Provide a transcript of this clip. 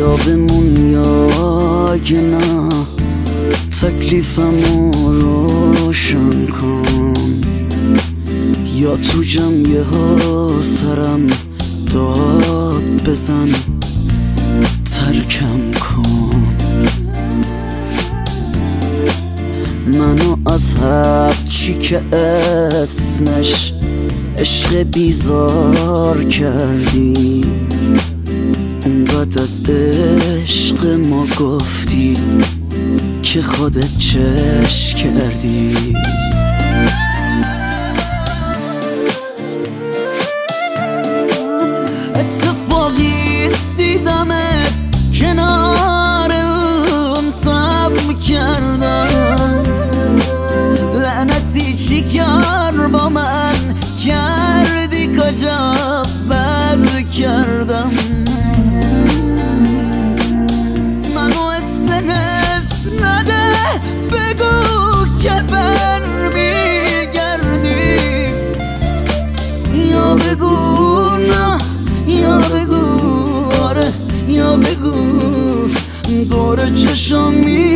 یا بمون یا که نه، تکلیفمو روشن کن، یا تو جمعه ها سرم داد بزن ترکم کن. منو از هر چی که اسمش عشق بیزار کردی، اونقدر از عشق ما گفتی که خودت چش کردی. اتفاقی دیدمت کنار اون تب کردم، لعنتی چی کار با من کردی، کجا بد کردم. منو استرس نده، بگو که برمیگردی، یا بگو نه، یا بگو آره، یا بگو دور چشم